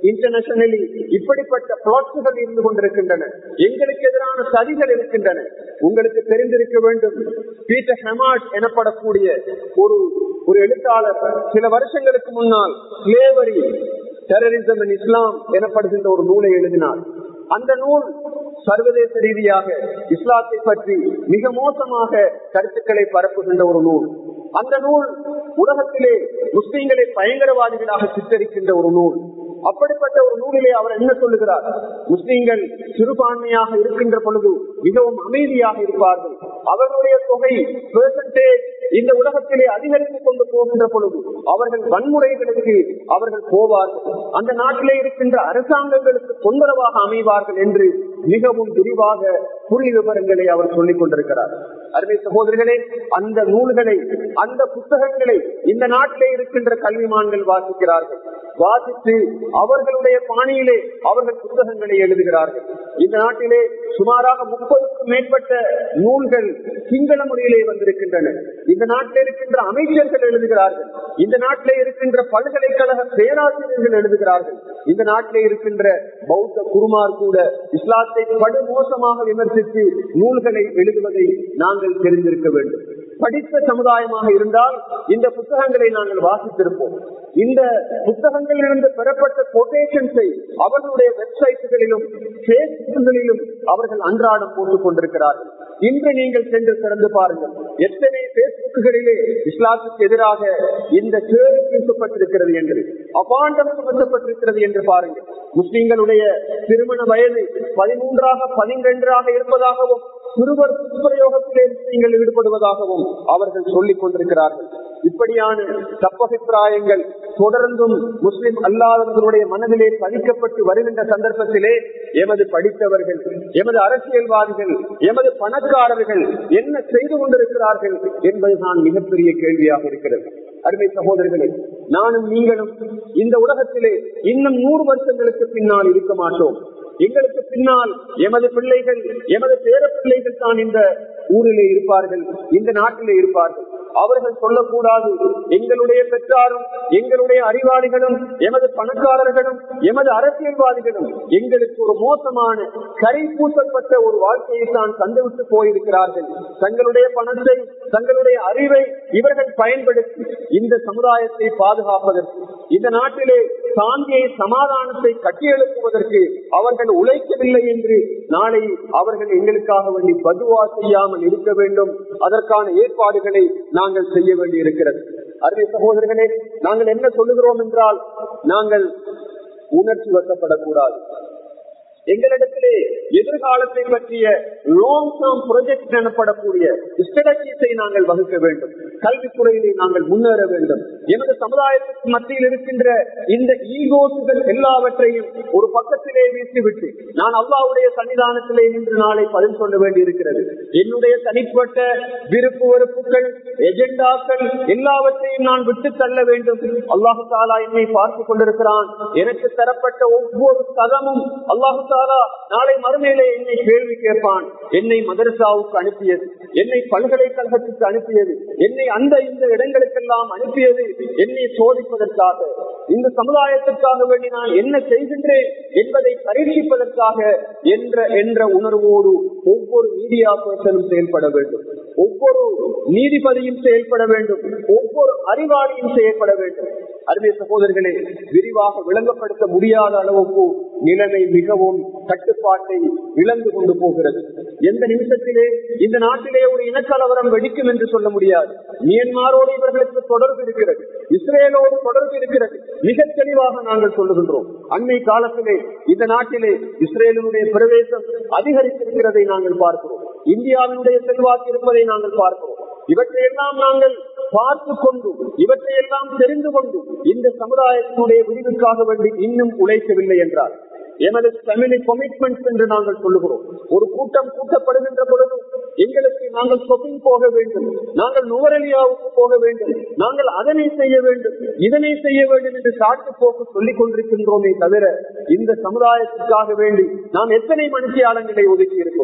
இன்டர்நேஷனலி இப்படிப்பட்ட பிளாட்கள் இருந்து கொண்டிருக்கின்றன. எங்களுக்கு எதிரான சதிகள் இருக்கின்றன. உங்களுக்கு தெரிந்திருக்க வேண்டும், பீட்டர் ஹெமாட் எனப்படக்கூடிய ஒரு ஒரு எழுத்தாளர் சில வருஷங்களுக்கு முன்னால் ஸ்லேவரி டெரரிசம் இன் இஸ்லாம் எனப்படுகின்ற ஒரு நூலை எழுதினார். அந்த நூல் சர்வதேச ரீதியாக இஸ்லாத்தை பற்றி மிக மோசமாக கருத்துக்களை பரப்புகின்ற ஒரு நூல். அந்த நூல் உலகத்திலே முஸ்லிம்களை பயங்கரவாதிகளாக சித்தரிக்கின்ற ஒரு நூல். அப்படிப்பட்ட ஒரு நூலிலே அவர் என்ன சொல்லுகிறார்? முஸ்லிம்கள் சிறுபான்மையாக இருக்கின்ற பொழுது மிகவும் அமைதியாக இருப்பார்கள். அவர்களுடைய தொகை பெர்சன்டேஜ் இந்த உலகத்திலே அதிகரித்துக் கொண்டு போகின்ற பொழுது அவர்கள் வன்முறைகளுக்கு அவர்கள் போவார்கள். அந்த நாட்டிலே இருக்கின்ற அரசாங்கங்களுக்கு தொந்தரவாக அமைவார்கள் என்று மிகவும் விரிவாக புள்ளி விவரங்களை அவர் சொல்லிக் கொண்டிருக்கிறார். அருமை சகோதரர்களே, அந்த நூல்களை, அந்த புத்தகங்களை இந்த நாட்டிலே இருக்கின்ற கல்விமான்கள் வாசிக்கிறார்கள். வாசித்து அவர்களுடைய பாணியிலே அவர்கள் புத்தகங்களை எழுதுகிறார்கள். இந்த நாட்டிலே சுமாராக முப்பதுக்கும் மேற்பட்ட நூல்கள் சிங்கள மொழியிலே வந்திருக்கின்றன. இந்த நாட்டில் இருக்கின்ற அமைச்சர்கள் எழுதுகிறார்கள். இந்த நாட்டிலே இருக்கின்ற பல்கலைக்கழக பேராசிரியர்கள் எழுதுகிறார்கள். இந்த நாட்டிலே இருக்கின்ற பௌத்த குருமார் கூட இஸ்லாத்தை படுமோசமாக விமர்சித்து நூல்களை எழுதுவதை நாங்கள் தெரிந்திருக்க வேண்டும். படித்த சமுதாயமாக இருந்தால் இந்த புத்தகங்களை நாங்கள் வாசித்திருப்போம். இந்த புத்தகங்களில் இருந்து பெறப்பட்ட கொட்டேஷன்ஸை அவர்களுடைய வெப்சைட்டுகளிலும் பேஸ்புக்களிலும் அவர்கள் அன்றாடம் போட்டுக் கொண்டிருக்கிறார்கள். இன்று நீங்கள் சென்று திறந்து பாருங்கள், எத்தனை பேஸ்புக்குகளிலே இஸ்லாத்துக்கு எதிராக இந்த கேள்வி பேசப்பட்டிருக்கிறது என்று, அபாண்டம் சுமத்தப்பட்டிருக்கிறது என்று பாருங்கள். முஸ்லிம்களுடைய திருமண வயது பதிமூன்றாக பதினெண்டாக இருப்பதாகவும் சிறுவர் துஷ்பிரயோகத்திலே முஸ்லிம்கள் ஈடுபடுவதாகவும் அவர்கள் சொல்லிக் கொண்டிருக்கிறார்கள். இப்படியான தப்பபிப்பிராயங்கள் தொடர்ந்தும் முஸ்லிம் அல்லாதவர்களுடைய மனதிலே பதிக்கப்பட்டு வருகின்ற சந்தர்ப்பத்திலே எமது படித்தவர்கள், எமது அரசியல்வாதிகள், எமது பணக்காரர்கள் என்ன செய்து கொண்டிருக்கிறார்கள் என்பதுதான் மிகப்பெரிய கேள்வியாக இருக்கிறது. அருமை சகோதரர்களே, நானும் நீங்களும் இந்த உலகத்திலே இன்னும் நூறு வருஷங்களுக்கு பின்னால் இருக்க மாட்டோம். எங்களுக்கு பின்னால் எமது பிள்ளைகள், எமது பேர பிள்ளைகள் தான் இந்த ஊரிலே இருப்பார்கள், இந்த நாட்டிலே இருப்பார்கள். அவர்கள் சொல்லக்கூடாது, எங்களுடைய பெற்றாரும் எங்களுடைய அறிவாளிகளும் எமது பணக்காரர்களும் எமது அரசியல்வாதிகளும் எங்களுக்கு ஒரு மோசமான கரை பூசப்பட்ட ஒரு வாழ்க்கையை தான் தந்துவிட்டு போயிருக்கிறார்கள். தங்களுடைய பணத்தை, தங்களுடைய அறிவை இவர்கள் பயன்படுத்தி இந்த சமுதாயத்தை பாதுகாப்பதற்கு, இந்த நாட்டிலே சாந்தியை, சமாதானத்தை கட்டியெழுப்புவதற்கு அவர்கள் உழைக்கவில்லை என்று நாளை அவர்கள் எங்களுக்காக வேண்டி பதுவா செய்யாமல் இருக்க வேண்டும். அதற்கான ஏற்பாடுகளை நாங்கள் செய்ய வேண்டி இருக்கிறது. அருமை சகோதரர்களே, நாங்கள் என்ன சொல்லுகிறோம் என்றால், நாங்கள் உணர்ச்சி வசப்படக்கூடாது. எங்களிடத்திலே எதிர்காலத்தை பற்றிய லாங் டேர்ம் ப்ராஜெக்ட் எனப்படக்கூடிய ஸ்ட்ராட்டஜிஸை நாங்கள் வகுக்க வேண்டும். கல்வித்துறையிலே நாங்கள் முன்னேற வேண்டும். எமது சமுதாயத்துக்கு மத்தியில் இருக்கின்ற இந்த ஈகோசுகள் எல்லாவற்றையும் ஒரு பக்கத்திலே வீசிவிட்டு நான் அல்லாஹ்வுடைய சன்னிதானத்திலே நின்று நாளை பதில் சொல்ல வேண்டி இருக்கிறது. என்னுடைய தனிப்பட்ட விருப்பு வெறுப்புகள், எஜெண்டாக்கள் எல்லாவற்றையும் நான் விட்டு தள்ள வேண்டும். அல்லாஹு தஆலா என்னை பார்த்துக் கொண்டிருக்கிறான். எனக்கு தரப்பட்ட ஒவ்வொரு சதமும் அல்லாஹு நாளை மறுமையிலே என்னை கேள்வி கேட்பான். என்னை மதரசாவுக்கு அனுப்பியது, என்னை பல்கலைக்கழகத்துக்கு அனுப்பியது, என்னை அந்த இந்த இடங்களுக்கெல்லாம் அனுப்பியது என்னை சோதிப்பதற்காக, இந்த சமுதாயத்திற்காக வேண்டி நான் என்ன செய்கின்றேன் என்பதை பரீட்சிப்பதற்காக என்ற என்ற உணர்வோடு ஒவ்வொரு மீடியா பர்சனும் செயல்பட வேண்டும். ஒவ்வொரு நீதிபதியும் செயல்பட வேண்டும். ஒவ்வொரு அறிவாளியும் செயல்பட வேண்டும். அருமை சகோதரர்களே, விரிவாக விளங்கப்படுத்த முடியாத அளவுக்கு நிலைமை மிகவும் கட்டுப்பாட்டை இழந்து கொண்டு போகிறது. எந்த நிமிஷத்திலே இந்த நாட்டிலே ஒரு இனக்கலவரம் வெடிக்கும் என்று சொல்ல முடியாது. மியன்மாரோடு இவர்களுக்கு தொடர்பு இருக்கிறது, இஸ்ரேலோடு தொடர்பு இருக்கிறது. மிக தெளிவாக நாங்கள் சொல்லுகின்றோம். அண்மை காலத்திலே இந்த நாட்டிலே இஸ்ரேலினுடைய பிரவேசம் அதிகரித்திருக்கிறதை நாங்கள் பார்க்கிறோம். இந்தியாவினுடைய செல்வாக்கு இருப்பதை நாங்கள் பார்க்கிறோம். இவற்றையெல்லாம் நாங்கள் பார்த்து கொண்டு, இவற்றையெல்லாம் தெரிந்து கொண்டு இந்த சமுதாயத்தினுடைய விரிவுக்காக வேண்டி இன்னும் உழைக்கவில்லை என்றால், எமது ஃபேமிலி கமிட்மெண்ட் என்று நாங்கள் சொல்லுகிறோம். ஒரு கூட்டம் கூட்டப்படுகின்ற பொழுது எங்களுக்கு நாங்கள் ஷாப்பிங் போக வேண்டும், நாங்கள் நுவரெலியாவுக்கு போக வேண்டும், நாங்கள் அதனை செய்ய வேண்டும், இதனை செய்ய வேண்டும் என்று சாட்டு போக்கு சொல்லிக் கொண்டிருக்கின்றோமே தவிர இந்த சமுதாயத்திற்காக வேண்டி நாம் எத்தனை மனுஷியாளங்களை ஒதுக்கி இருக்கிறோம்?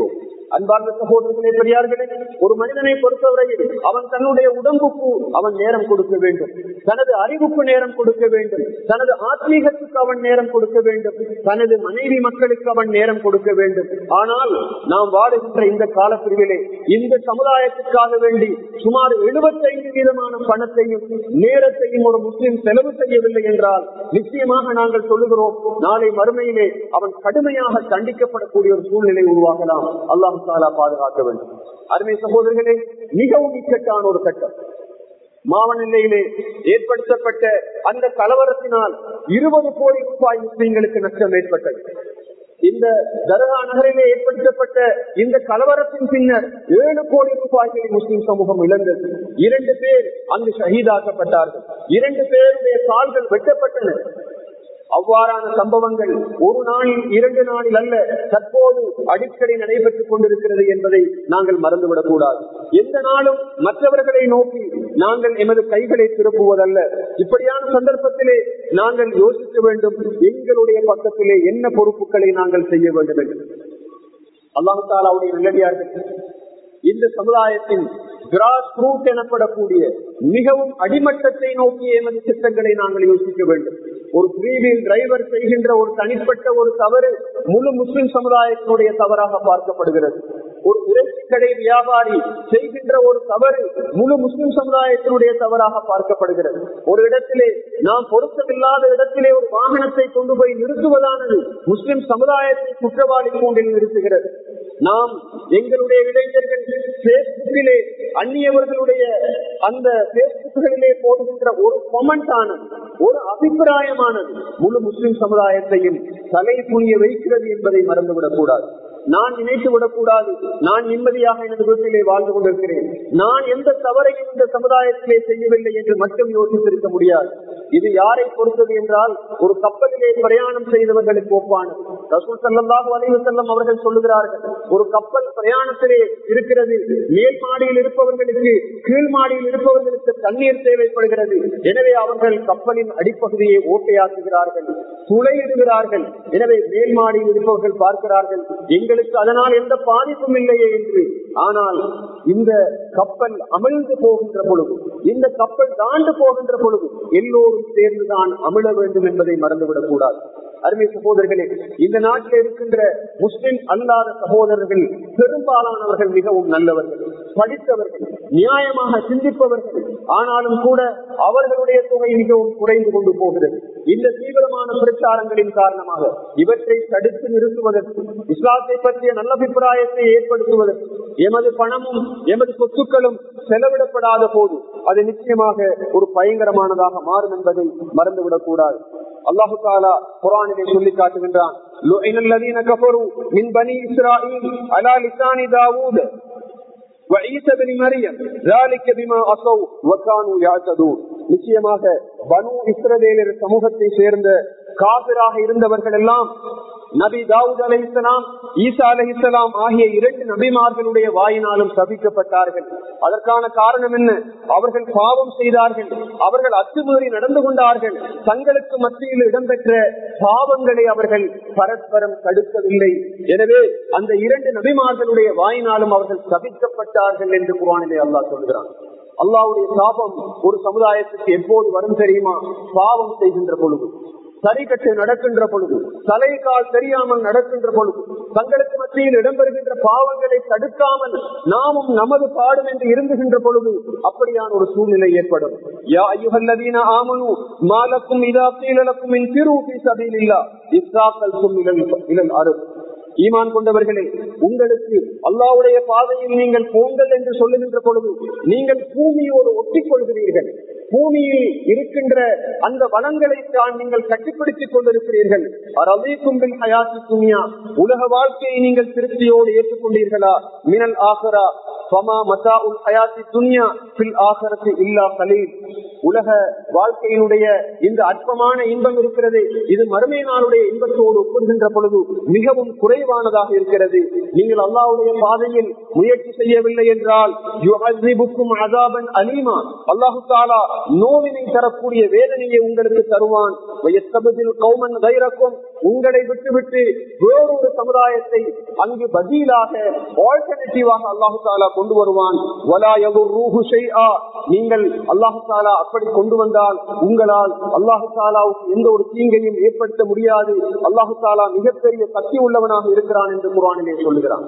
அன்பார்ந்த சகோதரர்களே, பெரியார்களே, ஒரு மனிதனை பொறுத்தவரையில் அவன் தன்னுடைய உடம்புக்கு அவன் நேரம் கொடுக்க வேண்டும், தனது அறிவுக்கு நேரம் கொடுக்க வேண்டும், தனது ஆத்மீகத்துக்கு அவன் நேரம் கொடுக்க வேண்டும், தனது மனைவி மக்களுக்கு அவன் நேரம் கொடுக்க வேண்டும். ஆனால் நாம் வாடுகின்ற இந்த காலப்பிரிவிலே இந்த சமுதாயத்திற்காக வேண்டி சுமார் எழுபத்தைந்து வீதமான பணத்தையும் நேரத்தையும் ஒரு முஸ்லிம் செலவு செய்யவில்லை என்றால் நிச்சயமாக நாங்கள் சொல்லுகிறோம், நாளை மறுமையிலே அவன் கடுமையாக தண்டிக்கப்படக்கூடிய ஒரு சூழ்நிலை உருவாகலாம். அல்லாஹ் தாலா பாதுகாக்க வேண்டும். அருமை சகோதரர்களே, மிகவும் இக்கட்டான ஒரு கட்டம். மாவநிலையிலே ஏற்படுத்தப்பட்ட அந்த கலவரத்தினால் இருபது கோடி ரூபாய் முஸ்லிம்களுக்கு நஷ்டம் ஏற்பட்டது. இந்த தர்கா நகரிலே ஏற்படுத்தப்பட்ட இந்த கலவரத்தின் பின்னர் ஏழு கோடி ரூபாய்களை முஸ்லிம் சமூகம் இழந்தது. இரண்டு பேர் அங்கு ஷஹீதாக்கப்பட்டார்கள். இரண்டு பேருடைய கால்கள் வெட்டப்பட்டன. அவ்வாறான சம்பவங்கள் ஒரு நாளில் இரண்டு நாளில் அல்ல, தற்போது அடிக்கடி நடைபெற்றுக் கொண்டிருக்கிறது என்பதை நாங்கள் மறந்துவிடக் கூடாது. எந்த நாளும் மற்றவர்களை நோக்கி நாங்கள் எமது கைகளை திருப்புவதல்ல. இப்படியான சந்தர்ப்பத்திலே நாங்கள் யோசிக்க வேண்டும், எங்களுடைய பக்கத்திலே என்ன பொறுப்புகளை நாங்கள் செய்ய வேண்டும் என்று. அல்லாஹ் தஆலாவுடைய நல்லடியார்கள், இந்த சமுதாயத்தின் கிராஸ் ரூட் எனப்படக்கூடிய மிகவும் அடிமட்டத்தை நோக்கிய எமது திட்டங்களை நாங்கள் யோசிக்க வேண்டும். ஒரு த்ரீ வீல் டிரைவர் செய்கின்ற ஒரு தனிப்பட்ட ஒரு தவறு முழு முஸ்லிம் சமுதாயத்தினுடைய தவறாக பார்க்கப்படுகிறது. ஒரு இறைச்சி கடை வியாபாரி செய்கின்ற ஒரு தவறு முழு முஸ்லிம் சமுதாயத்தினுடைய தவறாக பார்க்கப்படுகிறது. ஒரு இடத்திலே நாம் பொருத்தமில்லாத இடத்திலே ஒரு வாகனத்தை கொண்டு போய் நிறுத்துவதானது முஸ்லிம் சமுதாயத்தை குற்றவாளி கூண்டில் நிறுத்துகிறது. நாம் எங்களுடைய இளைஞர்கள் பேஸ்புக்கிலே அந்நியவர்களுடைய அந்த பேஸ்புக்குகளிலே போடுகின்ற ஒரு கமெண்ட் ஆனது, ஒரு அபிப்பிராயமானது முழு முஸ்லிம் சமுதாயத்தையும் தலை புனிய வைக்கிறது என்பதை மறந்துவிடக் கூடாது. நான் நினைத்து விடக்கூடாது, நான் நிம்மதியாக எனது வீட்டிலே வாழ்ந்து கொண்டிருக்கிறேன், நான் எந்த தவறையும் இந்த சமுதாயத்திலே செய்யவில்லை என்று மட்டும் யோசித்திருக்க முடியாது. இது யாரை பொறுத்தது என்றால், ஒரு கப்பலிலே பிரயாணம் செய்தவர்களுக்கு ஒப்பானது. ரசூல் ஸல்லல்லாஹு அலைஹி வஸல்லம் அவர்கள் சொல்லுகிறார்கள், ஒரு கப்பல் பிரயாணத்திலே இருக்கிறது, மேல் மாடியில் இருப்பவர்களுக்கு கீழ் மாடியில் இருப்பவர்களுக்கு தண்ணீர் தேவைப்படுகிறது. எனவே அவர்கள் கப்பலின் அடிப்பகுதியை ஓட்டையாக்குகிறார்கள், துளையிடுகிறார்கள். எனவே மேல் மாடியில் இருப்பவர்கள் பார்க்கிறார்கள், எங்களுக்கு அதனால் எந்த பாதிப்பும் இல்லையே என்று. ஆனால் இந்த கப்பல் அமிழ்ந்து போகின்ற பொழுது, இந்த கப்பல் தாண்டு போகின்ற பொழுது எல்லோரும் சேர்ந்துதான் அமிழ வேண்டும் என்பதை மறந்துவிடக் கூடாது. அருமை சகோதரர்களே, இந்த நாட்டில் இருக்கின்ற முஸ்லிம் அல்லாத சகோதரர்கள் பெரும்பாலானவர்கள் மிகவும் நல்லவர்கள், படித்தவர்கள், நியாயமாக சிந்திப்பவர்கள். ஆனாலும் கூட அவர்களுடைய தொகை மிகவும் குறைந்து கொண்டு போகிறது. இந்த தீவிரமான பிரச்சாரங்களின் காரணமாக இவற்றை தடுத்து நிறுத்துவதற்கு, இஸ்லாத்தை பற்றிய நல்ல அபிப்பிராயத்தை ஏற்படுத்துவதற்கு எமது பணமும் எமது சொத்துக்களும் செலவிடப்படாத போது அது நிச்சயமாக ஒரு பயங்கரமானதாக மாறும் என்பதை மறந்துவிடக் கூடாது. அல்லாஹு தஆலா குர்ஆனிலே சொல்லி காட்டுகின்றான், லுஇனல்லதீன கஃபரு மின் பனி இஸ்ராயீல் அலா லிசானி தாவூத் வ ஈஸா இப்னு மரியம் ذلك بما عصوا وكانوا يعتدون. நிச்சயமாக பனு இஸ்ரவேலர் சமூகத்தை சேர்ந்த காபிராக இருந்தவர்கள் எல்லாம் நபி தாவூத் அலைஹிஸ்ஸலாம், ஈசா அலைஹிஸ்ஸலாம் ஆகிய இரண்டு நபிமார்களுடைய வாயினாலும் சபிக்கப்பட்டார்கள். அதற்கான காரணம் என்ன? அவர்கள் பாவம் செய்தார்கள், அவர்கள் அத்துமீறி நடந்து கொண்டார்கள், தங்களுக்கு மத்தியில் இடம்பெற்ற பாவங்களை அவர்கள் பரஸ்பரம் தடுக்கவில்லை. எனவே அந்த இரண்டு நபிமார்களுடைய வாயினாலும் அவர்கள் சபிக்கப்பட்டார்கள் என்று குர்ஆனிலே அல்லாஹ் சொல்கிறான். அல்லாஹ்வுடைய சாபம் ஒரு சமுதாயத்துக்கு எப்போது வரும் தெரியுமா? பாவம் செய்கின்ற பொழுது, சரிகட்டு நடக்கின்ற பொழுது, தலைகால் தெரியாமல் நடக்கின்ற பொழுது, தங்களுக்கு மத்தியில் இடம்பெறுகின்ற பாவங்களை தடுக்காமல் நாமும் நமது பாடும் என்று இருந்துகின்ற பொழுது அப்படியான ஒரு சூழ்நிலை ஏற்படும். யா அய்யுஹல்லதீன ஆமனூ மா லக்கும் இதா கீல லக்கும் இன்ஃபிரூ ஃபீ ஸபீலில்லாஹ் இஸ்தாகல்தும் இலல் இலல் அர்த். ஈமான் கொண்டவர்களே, உங்களுக்கு அல்லாஹ்வுடைய பாதையில் நீங்கள் போங்கள் என்று சொல்லுகின்ற பொழுது நீங்கள் பூமியோடு ஒட்டிக் கொள்கிறீர்கள். பூமியில் இருக்கின்ற அந்த வளங்களை தான் நீங்கள் கட்டிப்பிடித்துக் கொண்டிருக்கிறீர்கள். அரதீக்கும் பில் ஹயாத்தி துன்யா, உலக வாழ்க்கையை நீங்கள் திருப்தியோடு ஏற்றுக்கொண்டீர்களா? மினல் ஆஹிரா ஃபமா மதாஉல் ஹயாத்தி துன்யா ஃபில் ஆஹிரத்தி இல்லா கலீல். உலக வாழ்க்கையினுடைய இந்த அற்பமான இன்பம் இருக்கிறது, இது மறுமை நாளுடைய இன்பத்தோடு ஒப்பிடுகின்ற பொழுது மிகவும் குறைவானதாக இருக்கிறது. நீங்கள் அல்லாஹ்வுடைய பாதையில் முயற்சி செய்யவில்லை என்றால் யுஅஸிபுக்கும் அஸாபன் அலீமா, அல்லாஹ் தஆலா நோவினை தரக்கூடிய வேதனையை உங்களுக்கு தருவான். வயஸ்தபதில் கௌமன் கைரக்கும், உங்களை விட்டுவிட்டு வேறொரு சமுதாயத்தை அங்கு பதிலாக ஆல்டர்னேட்டிவாக அல்லாஹு தாலா கொண்டு வருவான். நீங்கள் அல்லாஹு தாலா அப்படி கொண்டு வந்தால் உங்களால் அல்லாஹு தாலாவுக்கு எந்த ஒரு தீங்கையும் ஏற்படுத்த முடியாது. அல்லாஹு தாலா மிகப்பெரிய சக்தி உள்ளவனாக இருக்கிறான் என்று குர்ஆனிலே சொல்லுகிறான்.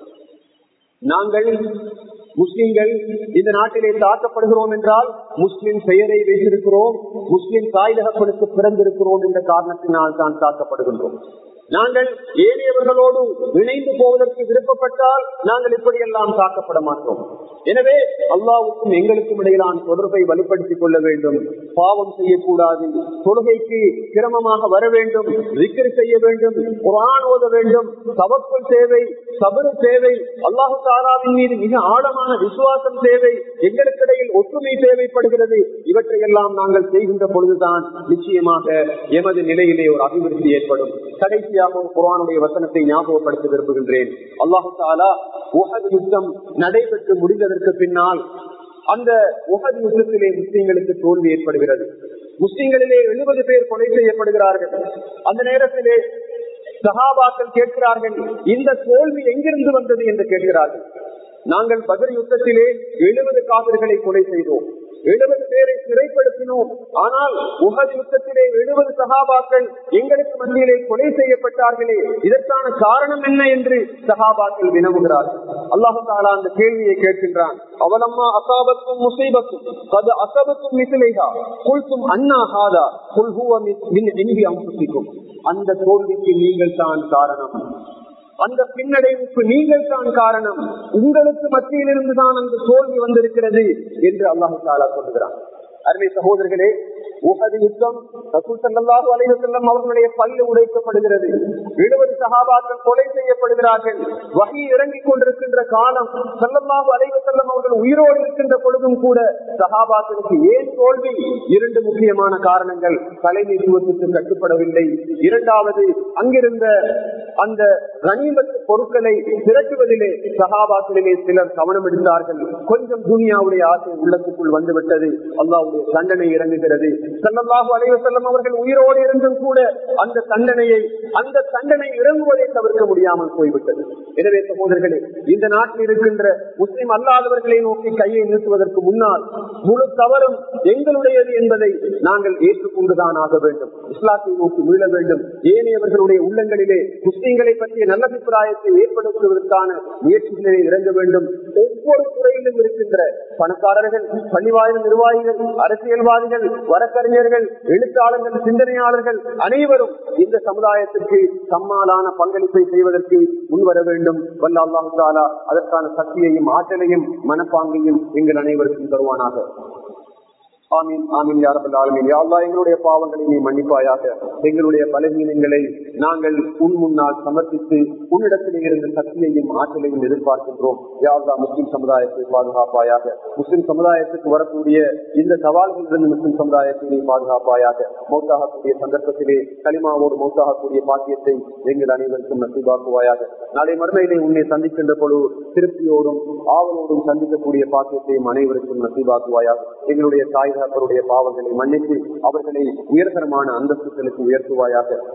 நாங்கள் முஸ்லிம்கள் இந்த நாட்டிலே தாக்கப்படுகிறோம் என்றால் முஸ்லிம் பெயரை வைத்திருக்கிறோம், முஸ்லிம் தாய் தகப்பனுக்கு பிறந்திருக்கிறோம் என்ற காரணத்தினால் தான் தாக்கப்படுகின்றோம். நாங்கள் ஏனையவர்களோடு இணைந்து போவதற்கு விருப்பப்பட்டால் நாங்கள் இப்படியெல்லாம் தாக்கப்பட மாட்டோம். எனவே அல்லாஹ்வுக்கும் எங்களுக்கும் இடையிலான தொடர்பை வலுப்படுத்திக் கொள்ள வேண்டும். பாவம் செய்யக்கூடாது, தொழுகைக்கு கிரமமாக வர வேண்டும், திக்ர் செய்ய வேண்டும், குர்ஆன் ஓத வேண்டும், தவக்குல் தேவை, சபர் தேவை, அல்லாஹ் தஆலாவின் மீது மிக ஆழமான விசுவாசம் தேவை, எங்களுக்கிடையில் ஒற்றுமை தேவைப்படுகிறது. இவற்றையெல்லாம் நாங்கள் செய்கின்ற பொழுதுதான் நிச்சயமாக எமது நிலையிலே ஒரு அபிவிருத்தி ஏற்படும். கடைசியாக குர்ஆனுடைய வசனத்தை ஞாபகப்படுத்த விரும்புகின்றேன். அல்லாஹ் தஆலா உஹத் யுத்தம் நடைபெற்று முடிந்ததற்கு பின்னால் அந்த உஹத் யுத்தத்திலே முஸ்லிம்களுக்கு தோல்வி ஏற்படுகிறது. முஸ்லிம்களிலே எழுபது பேர் கொலை செய்யப்படுகிறார்கள். அந்த நேரத்திலே சஹாபாக்கள் கேட்கிறார்கள், இந்த தோல்வி எங்கிருந்து வந்தது என்று கேட்கிறார்கள். நாங்கள் பத்ர் யுத்தத்திலே எழுபது காபிர்களை கொலை செய்தோம், எழுபது பேரை சிறைப்படுத்தினோம். ஆனால் உஹத் யுத்தத்திலே எழுபது சஹாபாக்கள் எங்களுக்கு மத்தியிலே கொலை செய்யப்பட்டார்களே, இதற்கான காரணம் என்ன என்று சஹாபாக்கள் வினவுகிறார்கள். அல்லாஹ் தஆலா அந்த கேள்வியை கேட்கின்றான். அவலம்மா அஸாபத்தும் முஸீபத்தும் கத் அஸபத்தும் மிஸ்லிஹா குல்தும் அன்னா ஹாதா குல் ஹுவ மின் இன்ஹி அன்ஃபுசிக்கும். அந்த தோல்விக்கு நீங்கள் தான் காரணம், அந்த பின்னடைவுக்கு நீங்கள் தான் காரணம், உங்களுக்கு மத்தியிலிருந்து தான் அந்த தோல்வி வந்திருக்கிறது என்று அல்லாஹ் தஆலா சொல்கிறான். அருமை சகோதரர்களே, உஹது யுத்தம் ரசூல் ஸல்லல்லாஹு அலைஹி வஸல்லம் அவர்களுடைய பல்லு உடைக்கப்படுகிறது, எழுபது சஹாபாக்கள் கொலை செய்யப்படுகிறார்கள். வஹி இறங்கிக் கொண்டிருக்கின்ற காலம், ஸல்லல்லாஹு அலைஹி வஸல்லம் அவர்கள் உயிரோடு இருக்கின்ற பொழுதும் கூட சஹாபாக்களுக்கு ஏன் தோல்வி? இரண்டு முக்கியமான காரணங்கள். தலைமைத்துவத்துக்கு கட்டுப்படவில்லை. இரண்டாவது, அங்கிருந்த அந்த கனிமத் பொருட்களை திரட்டுவதிலே சஹாபாக்களிலே சிலர் கவனம் எடுத்தார்கள். கொஞ்சம் துனியாவுடைய ஆசை உள்ளத்துக்குள் வந்துவிட்டது. அல்லாஹ்வுடைய தண்டனை இறங்குகிறது. ஸல்லல்லாஹு அலைஹி வஸல்லம் அவர்கள் உயிரோடு இருந்தும் கூட அந்த தண்டனையை அந்த தண்டனை இறங்குவதை தவிர்க்க முடியாமல் போய்விட்டது. எனவே சகோதரர்களே, இந்த நாட்டில் இருக்கின்ற முஸ்லிம் அல்லாதவர்களை நோக்கி கையை நிறுத்துவதற்கு முன்னால் முழு தவறும் எங்களுடையது என்பதை நாங்கள் ஏற்றுக்கொண்டுதான் ஆக வேண்டும். இஸ்லாத்தை நோக்கி மீள வேண்டும். ஏனையவர்களுடைய உள்ளங்களிலே முஸ்லிம்களை பற்றிய நல்ல அபிப்பிராயத்தை ஏற்படுத்துவதற்கான முயற்சிகளிலே இறங்க வேண்டும். ஒவ்வொரு துறையிலும் இருக்கின்ற பணக்காரர்கள், பள்ளிவாயில் நிர்வாகிகள், அரசியல்வாதிகள், வழக்கறிஞர்கள், எழுத்தாளர்கள், சிந்தனையாளர்கள் அனைவரும் இந்த சமுதாயத்திற்கு சம்மாலான பங்களிப்பை செய்வதற்கு முன்வர வேண்டும். வல்ல அல்லாஹ் தஆலா அதற்கான சக்தியையும் ஆற்றலையும் மனப்பாங்கையும் எங்கள் அனைவருக்கும் தருவானாக. ஆமீன் ஆமீன் யா ரப்பல் ஆலமீன். யா அல்லாஹ், எங்களுடைய பாவங்களை நீ மன்னிப்பாயாக. எங்களுடைய பலவீனங்களை நாங்கள் உன் முன்னால் சமர்ப்பித்து உன்னிடத்திலே இருந்த சக்தியையும் ஆற்றலையும் எதிர்பார்க்கின்றோம். யா அல்லாஹ், முஸ்லிம் சமுதாயத்தை பாதுகாப்பாயாக. முஸ்லிம் சமுதாயத்துக்கு வரக்கூடிய இந்த சவால்களிலிருந்து முஸ்லிம் சமுதாயத்தை நீ பாதுகாப்பாயாக. மௌத்தாகக்கூடிய சந்தர்ப்பத்திலே கலிமாவோடு மௌத்தாகக்கூடிய பாக்கியத்தை எங்கள் அனைவருக்கும் நசீபாக்குவாயாக. நாளை மறுமையிலே உன்னை சந்திக்கின்ற பொழுது திருப்தியோடும் ஆவலோடும் சந்திக்கக்கூடிய பாக்கியத்தையும் அனைவருக்கும் நசீபாக்குவாயாக. எங்களுடைய தாய் அவருடைய பாவங்களை மன்னித்து அவர்களை உயர்தரமான அந்தஸ்துகளுக்கு உயர்த்துவாயாக.